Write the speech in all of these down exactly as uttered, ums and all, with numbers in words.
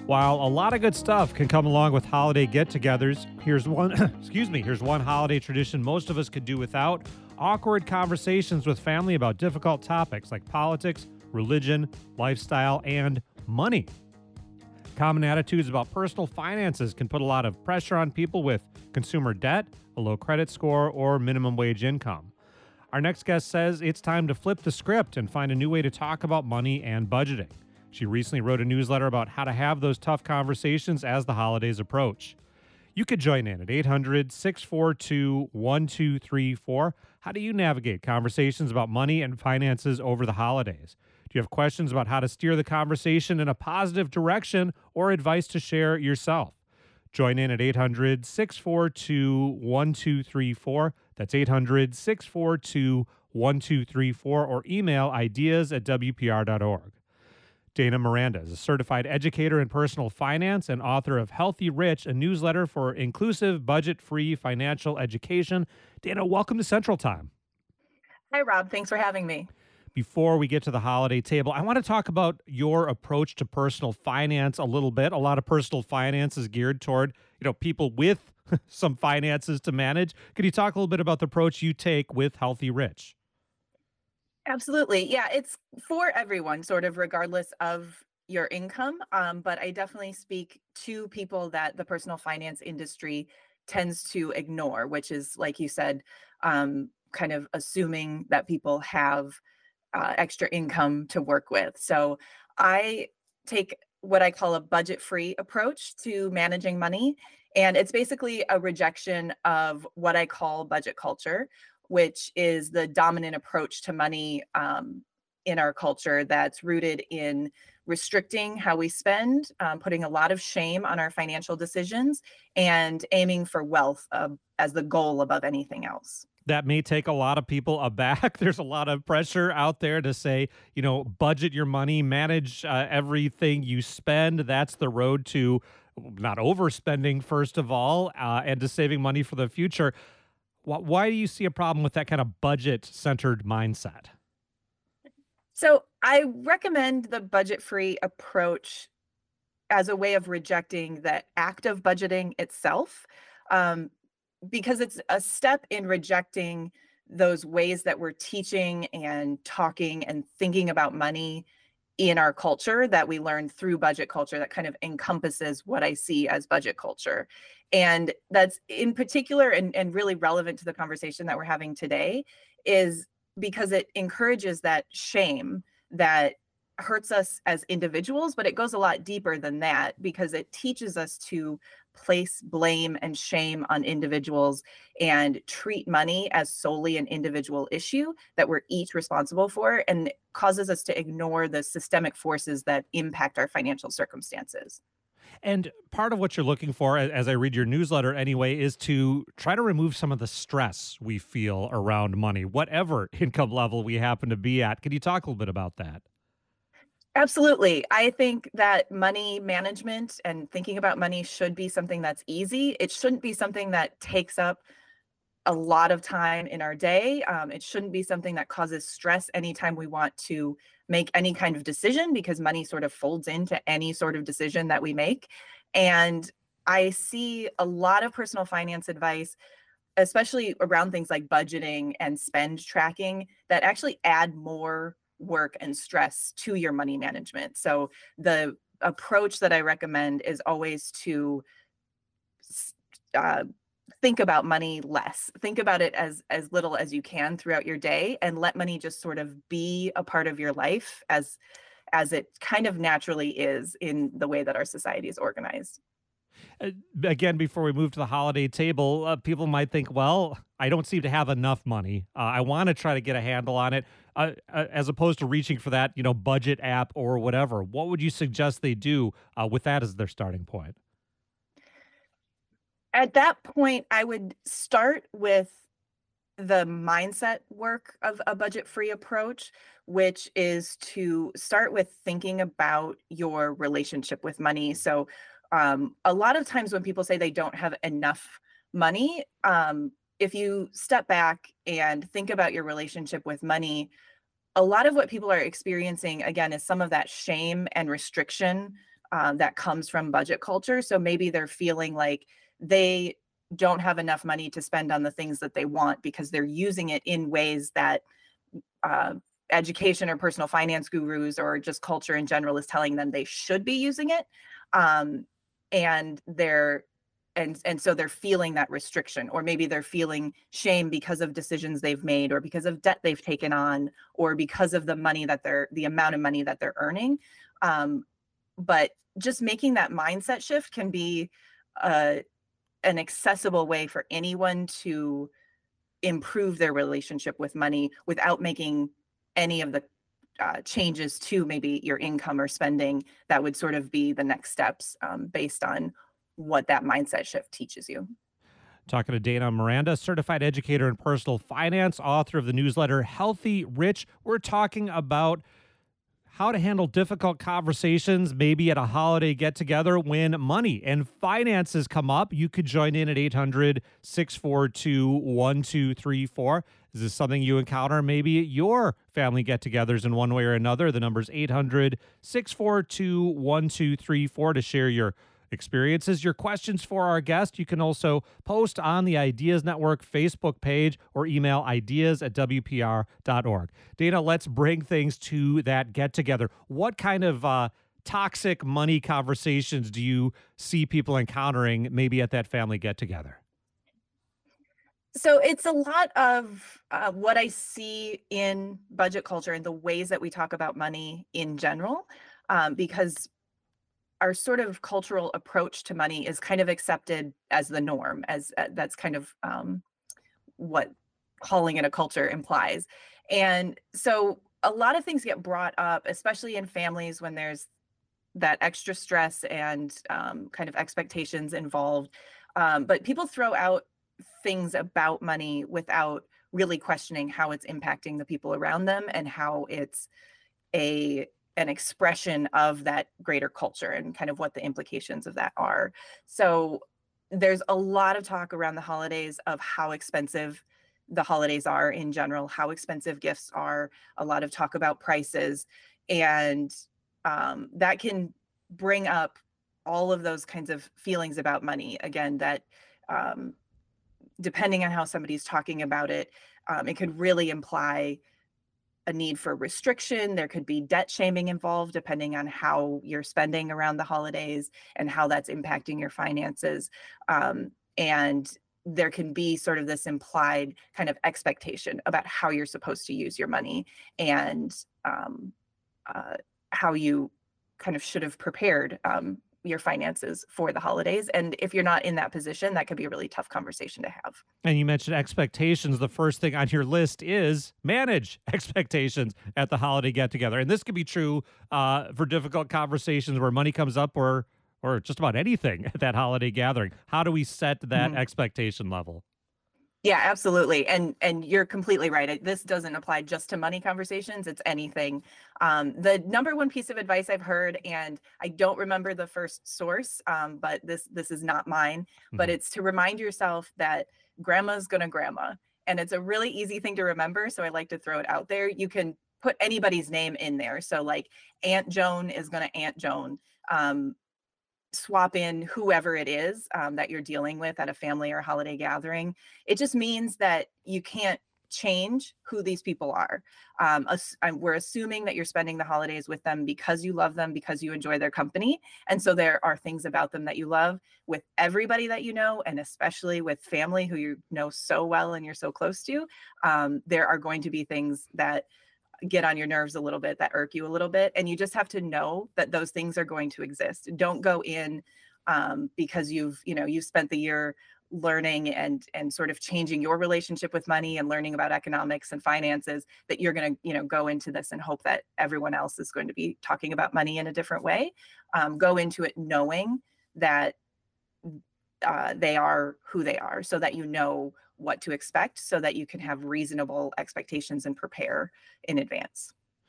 While a lot of good stuff can come along with holiday get-togethers, here's one, excuse me, here's one holiday tradition most of us could do without: awkward conversations with family about difficult topics like politics, religion, lifestyle, and money. Common attitudes about personal finances can put a lot of pressure on people with consumer debt, a low credit score, or minimum wage income. Our next guest says it's time to flip the script and find a new way to talk about money and budgeting. She recently wrote a newsletter about how to have those tough conversations as the holidays approach. You could join in at eight hundred, six four two, one two three four. How do you navigate conversations about money and finances over the holidays? Do you have questions about how to steer the conversation in a positive direction or advice to share yourself? Join in at eight hundred, six four two, one two three four. That's eight hundred, six four two, one two three four, or email ideas at w p r dot org. Dana Miranda is a certified educator in personal finance and author of Healthy Rich, a newsletter for inclusive, budget-free financial education. Dana, welcome to Central Time. Hi, Rob. Thanks for having me. Before we get to the holiday table, I want to talk about your approach to personal finance a little bit. A lot of personal finance is geared toward, you know, people with some finances to manage. Could you talk a little bit about the approach you take with Healthy Rich? Absolutely. Yeah, it's for everyone, sort of regardless of your income. Um, but I definitely speak to people that the personal finance industry tends to ignore, which is, like you said, um, kind of assuming that people have uh, extra income to work with. So I take what I call a budget-free approach to managing money. And it's basically a rejection of what I call budget culture, which is the dominant approach to money um, in our culture that's rooted in restricting how we spend, um, putting a lot of shame on our financial decisions, and aiming for wealth uh, as the goal above anything else. That may take a lot of people aback. There's a lot of pressure out there to say, you know, budget your money, manage uh, everything you spend. That's the road to not overspending, first of all, uh, and to saving money for the future. Why do you see a problem with that kind of budget-centered mindset? So I recommend the budget-free approach as a way of rejecting the act of budgeting itself, um, because it's a step in rejecting those ways that we're teaching and talking and thinking about money in our culture that we learn through budget culture that kind of encompasses what I see as budget culture. And that's in particular and, and really relevant to the conversation that we're having today, is because it encourages that shame that hurts us as individuals, but it goes a lot deeper than that, because it teaches us to place blame and shame on individuals and treat money as solely an individual issue that we're each responsible for, and causes us to ignore the systemic forces that impact our financial circumstances. And part of what you're looking for, as I read your newsletter anyway, is to try to remove some of the stress we feel around money, whatever income level we happen to be at. Can you talk a little bit about that? Absolutely. I think that money management and thinking about money should be something that's easy. It shouldn't be something that takes up a lot of time in our day. Um, it shouldn't be something that causes stress anytime we want to make any kind of decision, because money sort of folds into any sort of decision that we make. And I see a lot of personal finance advice, especially around things like budgeting and spend tracking, that actually add more work and stress to your money management. So the approach that I recommend is always to uh, think about money less. Think about it as as little as you can throughout your day, and let money just sort of be a part of your life as as it kind of naturally is in the way that our society is organized. Uh, again, before we move to the holiday table, uh, people might think, well, I don't seem to have enough money. Uh, I want to try to get a handle on it, uh, uh, as opposed to reaching for that, you know, budget app or whatever. What would you suggest they do uh, with that as their starting point? At that point, I would start with the mindset work of a budget-free approach, which is to start with thinking about your relationship with money. So um, a lot of times when people say they don't have enough money, um, if you step back and think about your relationship with money, a lot of what people are experiencing, again, is some of that shame and restriction um, that comes from budget culture. So maybe they're feeling like they don't have enough money to spend on the things that they want because they're using it in ways that uh, education or personal finance gurus or just culture in general is telling them they should be using it. Um, and they're and and so they're feeling that restriction, or maybe they're feeling shame because of decisions they've made, or because of debt they've taken on, or because of the money that they're the amount of money that they're earning. Um, but just making that mindset shift can be uh, an accessible way for anyone to improve their relationship with money without making any of the uh, changes to maybe your income or spending. That would sort of be the next steps um, based on what that mindset shift teaches you. Talking to Dana Miranda, certified educator in personal finance, author of the newsletter Healthy Rich. We're talking about how to handle difficult conversations, maybe at a holiday get-together when money and finances come up. You could join in at eight hundred, six four two, one two three four. Is this something you encounter maybe at your family get-togethers in one way or another? The number's eight hundred, six four two, one two three four to share your experiences, your questions for our guest. You can also post on the Ideas Network Facebook page or email ideas at w p r dot org. Dana, let's bring things to that get-together. What kind of uh, toxic money conversations do you see people encountering maybe at that family get-together? So it's a lot of uh, what I see in budget culture and the ways that we talk about money in general, um, because our sort of cultural approach to money is kind of accepted as the norm, as uh, that's kind of um, what calling it a culture implies. And so a lot of things get brought up, especially in families when there's that extra stress and um, kind of expectations involved. Um, but people throw out things about money without really questioning how it's impacting the people around them and how it's a an expression of that greater culture and kind of what the implications of that are. So there's a lot of talk around the holidays of how expensive the holidays are in general, how expensive gifts are, a lot of talk about prices. And um, that can bring up all of those kinds of feelings about money. Again, that um, depending on how somebody's talking about it, um, it could really imply a need for restriction. There could be debt shaming involved, depending on how you're spending around the holidays and how that's impacting your finances. Um, and there can be sort of this implied kind of expectation about how you're supposed to use your money and um, uh, how you kind of should have prepared um, your finances for the holidays. And if you're not in that position, that could be a really tough conversation to have. And you mentioned expectations. The first thing on your list is manage expectations at the holiday get-together. And this could be true uh, for difficult conversations where money comes up, or or just about anything at that holiday gathering. How do we set that mm-hmm. expectation level? Yeah, absolutely. And and you're completely right. This doesn't apply just to money conversations. It's anything. Um, the number one piece of advice I've heard, and I don't remember the first source, um, but this this is not mine, mm-hmm. but it's to remind yourself that grandma's gonna grandma. And it's a really easy thing to remember. So I like to throw it out there. You can put anybody's name in there. So like Aunt Joan is gonna Aunt Joan. Um, swap in whoever it is um, that you're dealing with at a family or holiday gathering. It just means that you can't change who these people are. Um, ass- we're assuming that you're spending the holidays with them because you love them, because you enjoy their company. And so there are things about them that you love. With everybody that you know, and especially with family who you know so well and you're so close to, um, there are going to be things that get on your nerves a little bit, that irk you a little bit. And you just have to know that those things are going to exist. Don't go in um, because you've, you know, you've spent the year learning and and sort of changing your relationship with money and learning about economics and finances, that you're going to, you know, go into this and hope that everyone else is going to be talking about money in a different way. Um, go into it knowing that uh, they are who they are, so that you know what to expect, so that you can have reasonable expectations and prepare in advance.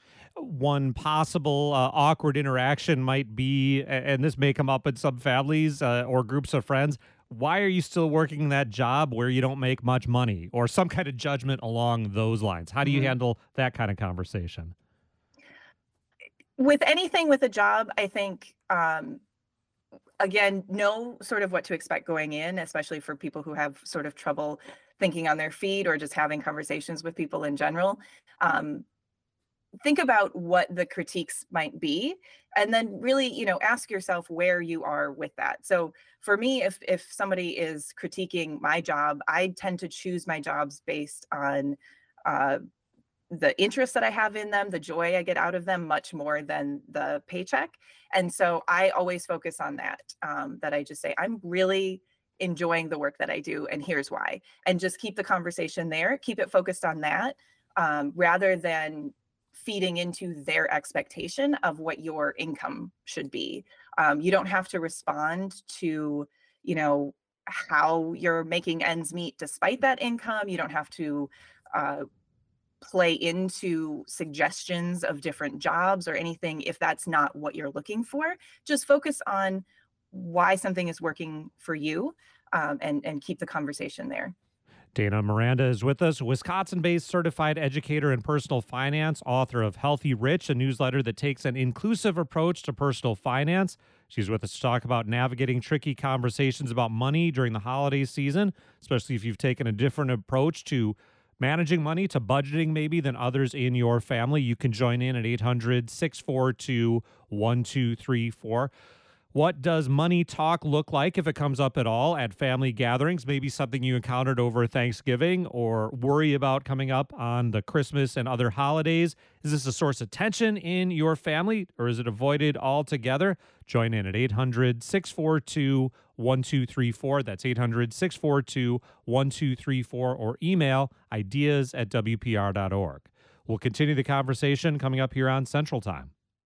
One possible uh, awkward interaction might be, and this may come up in some families uh, or groups of friends, why are you still working that job where you don't make much money, or some kind of judgment along those lines? How do you mm-hmm. handle that kind of conversation? With anything with a job, I think, um, again, know sort of what to expect going in, especially for people who have sort of trouble thinking on their feet or just having conversations with people in general. Um, think about what the critiques might be, and then really, you know, ask yourself where you are with that. So for me, if if somebody is critiquing my job, I tend to choose my jobs based on uh, the interest that I have in them, the joy I get out of them, much more than the paycheck. And so I always focus on that. Um, that I just say I'm really enjoying the work that I do, and here's why. And just keep the conversation there, keep it focused on that, um, rather than feeding into their expectation of what your income should be. Um, you don't have to respond to, you know, how you're making ends meet despite that income. You don't have to uh, play into suggestions of different jobs or anything if that's not what you're looking for. Just focus on why something is working for you, um, and and keep the conversation there. Dana Miranda is with us, Wisconsin based certified educator in personal finance, author of Healthy Rich, a newsletter that takes an inclusive approach to personal finance. She's with us to talk about navigating tricky conversations about money during the holiday season, especially if you've taken a different approach to managing money, to budgeting maybe, than others in your family. You can join in at eight hundred, six four two, one two three four. What does money talk look like if it comes up at all at family gatherings? Maybe something you encountered over Thanksgiving or worry about coming up on the Christmas and other holidays. Is this a source of tension in your family, or is it avoided altogether? Join in at eight hundred, six four two, one two three four. That's eight hundred, six four two, one two three four, or email ideas at w p r dot org. We'll continue the conversation coming up here on Central Time.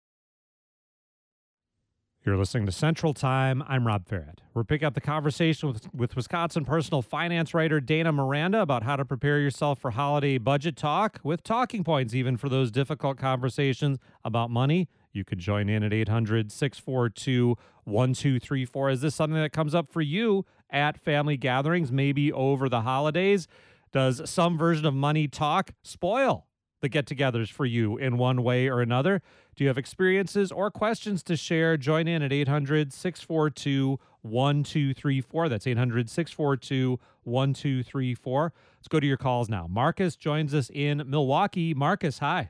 You're listening to Central Time. I'm Rob Farrett. We're picking up the conversation with, with Wisconsin personal finance writer Dana Miranda about how to prepare yourself for holiday budget talk, with talking points even for those difficult conversations about money. You could join in at eight hundred, six four two, one two three four. Is this something that comes up for you at family gatherings, maybe over the holidays? Does some version of money talk spoil the get-togethers for you in one way or another? Do you have experiences or questions to share? Join in at eight hundred, six four two, one two three four. That's eight hundred, six four two, one two three four. Let's go to your calls now. Marcus joins us in Milwaukee. Marcus, hi.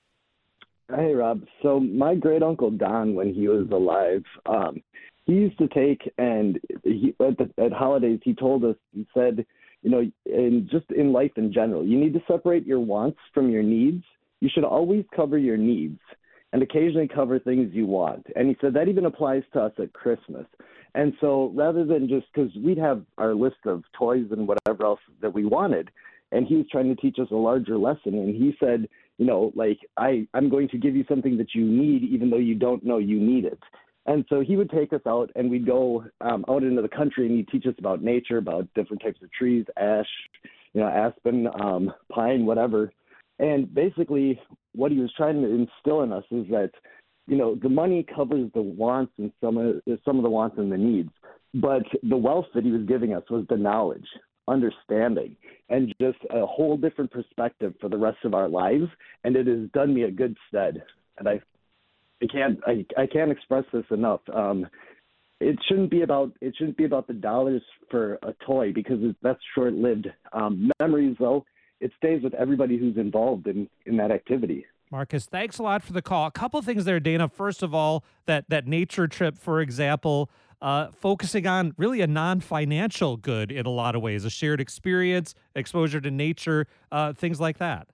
Hey, Rob. So my great uncle Don, when he was alive, um, he used to take and he, at, the, at holidays, he told us, he said, you know, in just in life in general, you need to separate your wants from your needs. You should always cover your needs and occasionally cover things you want. And he said that even applies to us at Christmas. And so rather than just, because we'd have our list of toys and whatever else that we wanted, and he was trying to teach us a larger lesson. And he said, you know, like, I, I'm going to give you something that you need, even though you don't know you need it. And so he would take us out, and we'd go um, out into the country, and he'd teach us about nature, about different types of trees, ash, you know, aspen, um, pine, whatever. And basically what he was trying to instill in us is that, you know, the money covers the wants and some of, some of the wants and the needs. But the wealth that he was giving us was the knowledge, understanding, and just a whole different perspective for the rest of our lives. And it has done me a good stead. And I I can't I, I can't express this enough. Um, it shouldn't be about it shouldn't be about the dollars for a toy, because it, that's short lived. Um, memories, though, it stays with everybody who's involved in, in that activity. Marcus, thanks a lot for the call. A couple things there, Dana. First of all, that that nature trip, for example, uh, focusing on really a non-financial good in a lot of ways, a shared experience, exposure to nature, uh, things like that.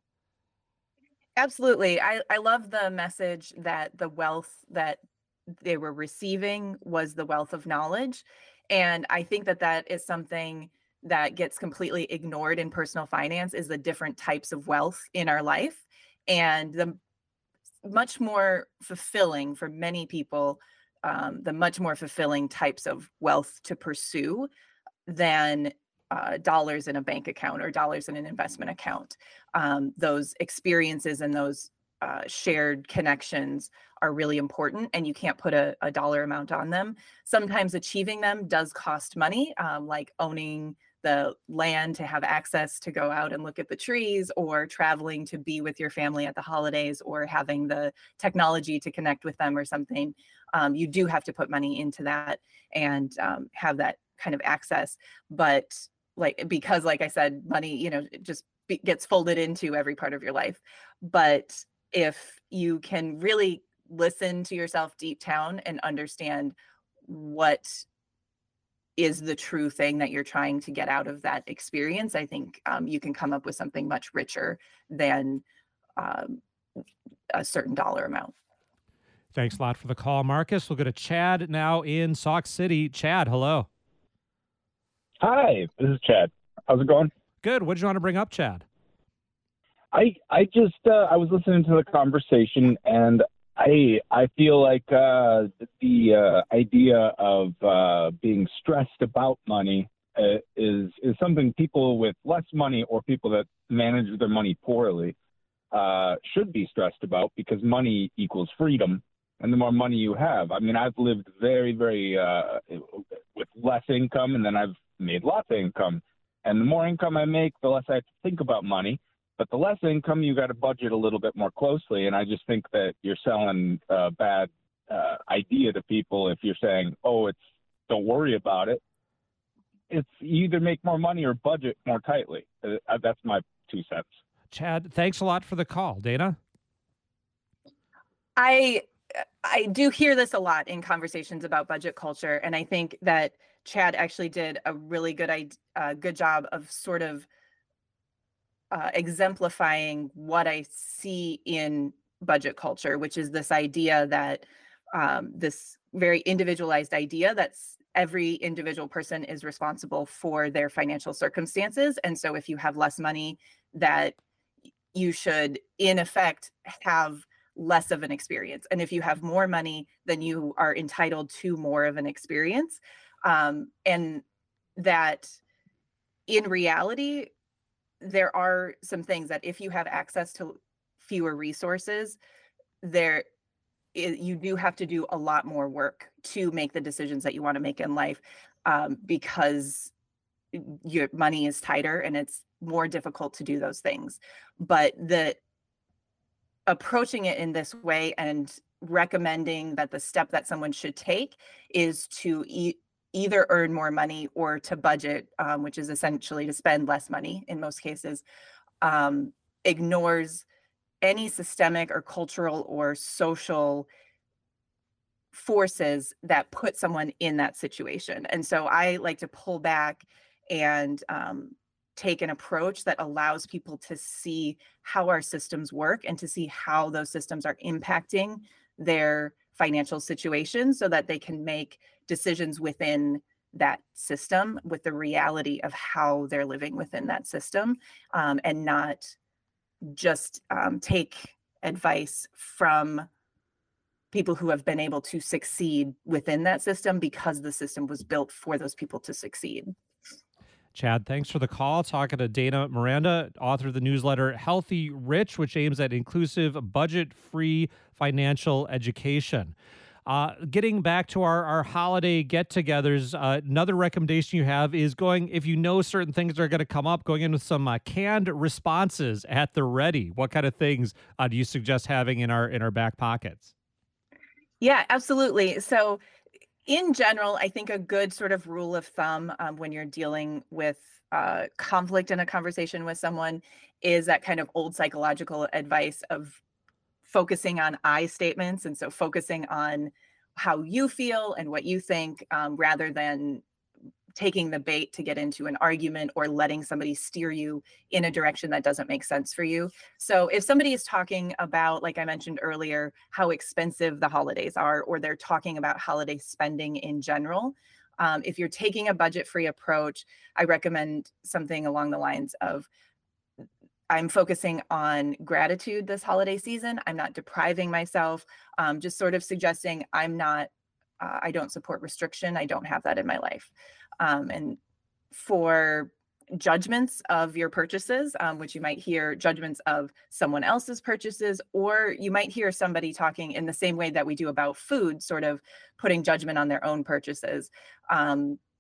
Absolutely. I, I love the message that the wealth that they were receiving was the wealth of knowledge. And I think that that is something that gets completely ignored in personal finance, is the different types of wealth in our life. And the much more fulfilling for many people, um, the much more fulfilling types of wealth to pursue than uh, dollars in a bank account or dollars in an investment account. Um, those experiences and those uh, shared connections are really important, and you can't put a, a dollar amount on them. Sometimes achieving them does cost money, um, like owning the land to have access to go out and look at the trees, or traveling to be with your family at the holidays, or having the technology to connect with them or something. Um, you do have to put money into that and um, have that kind of access. But like, because like I said, money, you know, it just be, gets folded into every part of your life. But if you can really listen to yourself deep down and understand what is the true thing that you're trying to get out of that experience, I think um, you can come up with something much richer than um, a certain dollar amount. Thanks a lot for the call, Marcus. We'll go to Chad now in Sauk City. Chad, hello. Hi, this is Chad. How's it going? Good. What did you want to bring up, Chad? I I just uh, I was listening to the conversation, and I I feel like uh, the uh, idea of uh, being stressed about money uh, is is something people with less money or people that manage their money poorly uh, should be stressed about, because money equals freedom, and the more money you have. I mean, I've lived very very uh, with less income, and then I've made lots of income, and the more income I make, the less I have to think about money. But the less income, you got to budget a little bit more closely. And I just think that you're selling a bad uh, idea to people if you're saying, oh, it's don't worry about it. It's you either make more money or budget more tightly. Uh, that's my two cents. Chad, thanks a lot for the call. Dana? I I do hear this a lot in conversations about budget culture. And I think that Chad actually did a really good, uh, good job of sort of Uh, exemplifying what I see in budget culture, which is this idea that um, this very individualized idea that's every individual person is responsible for their financial circumstances. And so if you have less money, that you should in effect have less of an experience. And if you have more money, then you are entitled to more of an experience. Um, and that in reality, there are some things that if you have access to fewer resources, there you do have to do a lot more work to make the decisions that you want to make in life, um, because your money is tighter and it's more difficult to do those things. But the approaching it in this way and recommending that the step that someone should take is to eat either earn more money or to budget, um, which is essentially to spend less money in most cases, um, ignores any systemic or cultural or social forces that put someone in that situation. And so I like to pull back and um, take an approach that allows people to see how our systems work and to see how those systems are impacting their financial situation, so that they can make decisions within that system with the reality of how they're living within that system, um, and not just um, take advice from people who have been able to succeed within that system because the system was built for those people to succeed. Chad, thanks for the call. Talking to Dana Miranda, author of the newsletter Healthy Rich, which aims at inclusive, budget-free financial education. Uh, getting back to our, our holiday get-togethers, uh, another recommendation you have is going, if you know certain things are going to come up, going in with some uh, canned responses at the ready. What kind of things uh, do you suggest having in our in our back pockets? Yeah, absolutely. So in general, I think a good sort of rule of thumb um, when you're dealing with uh, conflict in a conversation with someone is that kind of old psychological advice of focusing on I statements. And so focusing on how you feel and what you think, um, rather than taking the bait to get into an argument or letting somebody steer you in a direction that doesn't make sense for you. So if somebody is talking about, like I mentioned earlier, how expensive the holidays are, or they're talking about holiday spending in general, um, if you're taking a budget-free approach, I recommend something along the lines of, I'm focusing on gratitude this holiday season. I'm not depriving myself, um, just sort of suggesting I'm not, uh, I don't support restriction. I don't have that in my life. Um, and for judgments of your purchases, um, which you might hear judgments of someone else's purchases, or you might hear somebody talking in the same way that we do about food, sort of putting judgment on their own purchases. Um,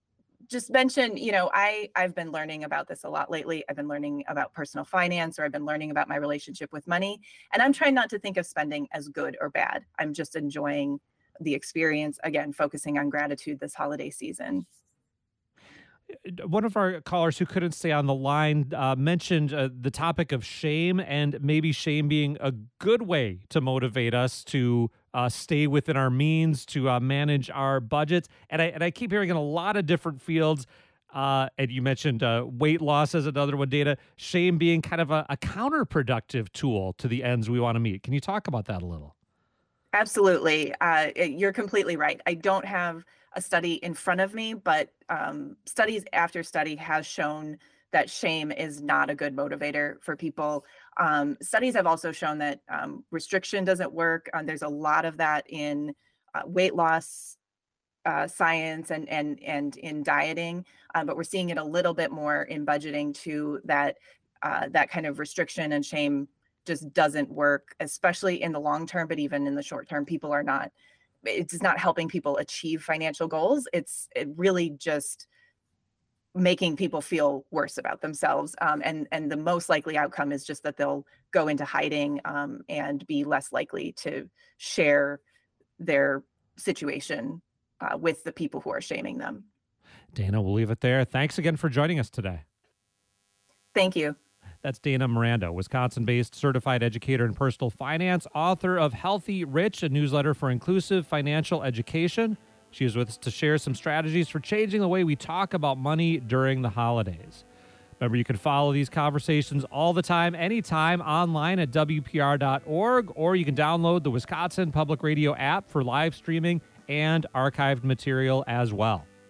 just mention, you know, I, I've been learning about this a lot lately. I've been learning about personal finance, or I've been learning about my relationship with money. And I'm trying not to think of spending as good or bad. I'm just enjoying the experience, again, focusing on gratitude this holiday season. One of our callers who couldn't stay on the line uh, mentioned uh, the topic of shame, and maybe shame being a good way to motivate us to uh, stay within our means, to uh, manage our budgets. And I and I keep hearing in a lot of different fields. Uh, and you mentioned uh, weight loss as another one, Dana. Shame being kind of a, a counterproductive tool to the ends we want to meet. Can you talk about that a little? Absolutely. Uh, you're completely right. I don't have a study in front of me, but um, studies after study has shown that shame is not a good motivator for people. Um, studies have also shown that um, restriction doesn't work. Um, there's a lot of that in uh, weight loss uh, science and and and in dieting, um, but we're seeing it a little bit more in budgeting too. That uh, that kind of restriction and shame just doesn't work, especially in the long term, but even in the short term, people are not, it's not helping people achieve financial goals. It's it really just making people feel worse about themselves. Um, and, and the most likely outcome is just that they'll go into hiding um, and be less likely to share their situation uh, with the people who are shaming them. Dana, we'll leave it there. Thanks again for joining us today. Thank you. That's Dana Miranda, Wisconsin-based certified educator in personal finance, author of Healthy Rich, a newsletter for inclusive financial education. She is with us to share some strategies for changing the way we talk about money during the holidays. Remember, you can follow these conversations all the time, anytime, online at W P R dot org, or you can download the Wisconsin Public Radio app for live streaming and archived material as well.